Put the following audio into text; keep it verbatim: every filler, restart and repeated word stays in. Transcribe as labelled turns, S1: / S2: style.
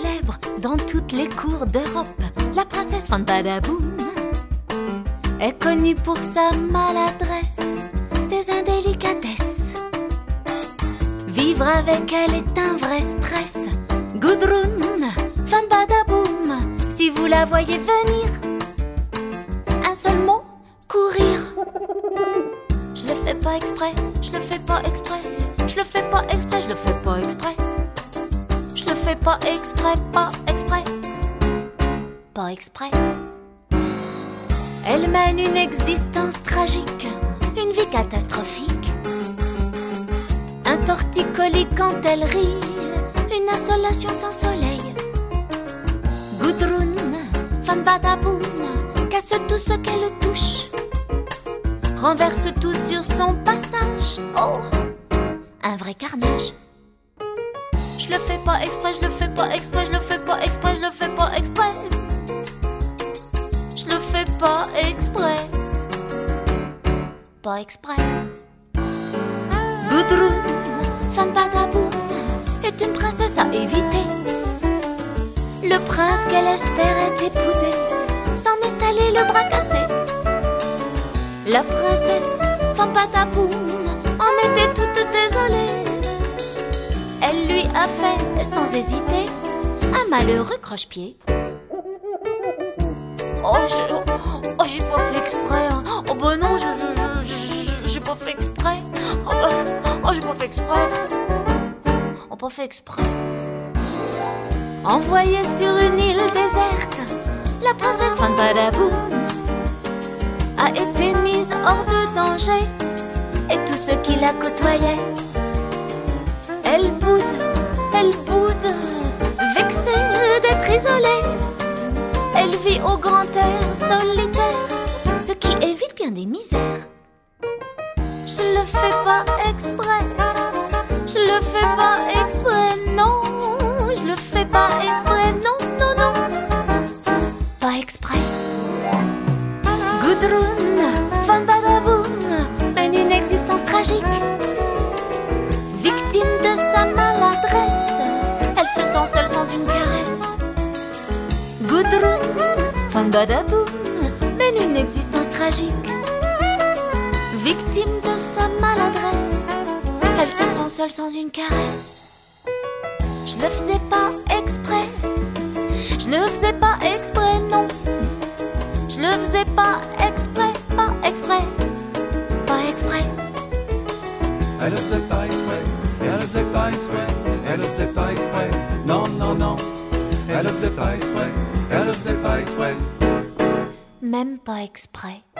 S1: célèbre dans toutes les cours d'Europe. La princesse Fanbadaboum est connue pour sa maladresse, ses indélicatesses. Vivre avec elle est un vrai stress. Gudrun Fanbadaboum, si vous la voyez venir, un seul mot, courir. Je le fais pas exprès, je le fais pas exprès, je le fais pas exprès, je le fais pas exprès. Je le fais pas exprès, pas exprès, pas exprès. Elle mène une existence tragique, une vie catastrophique. Un torticolis quand elle rit, une insolation sans soleil. Gudrun Fanbadaboum casse tout ce qu'elle touche, renverse tout sur son passage. Oh, un vrai carnage. Je le fais pas exprès, je le fais pas exprès, je le fais pas exprès, je le fais pas exprès. Je le fais pas exprès, pas exprès. Gudrun Fanbadaboum est une princesse à éviter. Le prince qu'elle espérait épouser s'en est allé le bras cassé. La princesse Fanbadaboum en était toute désolée. Elle lui a fait, sans hésiter, un malheureux croche-pied. Oh, je, oh, j'ai pas fait exprès. Hein. Oh, bah non, je, je, je, je, j'ai pas fait exprès. Oh, bah, oh, j'ai pas fait exprès. Oh, pas fait exprès. Envoyée sur une île déserte, la princesse Fanbadaboum a été mise hors de danger, et tous ceux qui la côtoyaient, elle boude, elle boude, vexée d'être isolée. Elle vit au grand air solitaire, ce qui évite bien des misères. Je le fais pas exprès, je le fais pas exprès, non. Je le fais pas exprès, non, non, non, pas exprès. Gudrun Fanbadaboum mène une existence tragique. Victime de sa maladresse, elle se sent seule sans une caresse. Gudrun Fanbadaboum mène une existence tragique. Victime de sa maladresse, elle se sent seule sans une caresse. Je le faisais pas exprès, je le faisais pas exprès, non. Je le faisais pas exprès, pas exprès, pas exprès.
S2: Elle le faisait pas exprès, elle le faisait pas exprès, elle le faisait pas exprès, non, non, non. Elle le faisait pas exprès, elle le faisait pas exprès,
S1: même pas exprès.